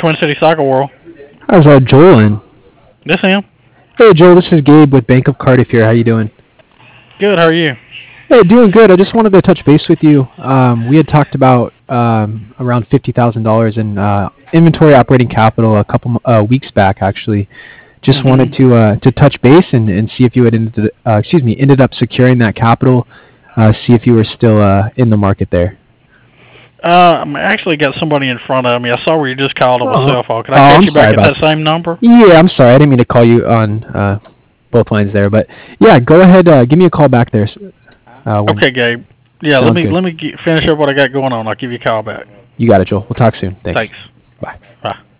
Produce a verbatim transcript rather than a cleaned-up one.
Twin City Soccer World. How's uh, Joel in? This him. Hey, Joel, this is Gabe with Bank of Cardiff here. How you doing? Good. How are you? Hey, doing good. I just wanted to touch base with you. Um, we had talked about um, around fifty thousand dollars in uh, inventory operating capital a couple uh, weeks back, actually. Just Mm-hmm. wanted to uh, to touch base and, and see if you had ended, uh, excuse me ended up securing that capital. Uh, see if you were still uh, in the market there. Uh, I actually got somebody in front of me. I saw where you just called on my Oh. cell phone. Can Oh, I catch I'm you back sorry at about that same number? Yeah, I'm sorry. I didn't mean to call you on uh, both lines there, but yeah, go ahead. Uh, give me a call back there. Uh, when, Okay, Gabe. Yeah, let Sounds me good. let me get, finish up what I got going on. I'll give you a call back. You got it, Joel. We'll talk soon. Thanks. Thanks. Bye. Bye.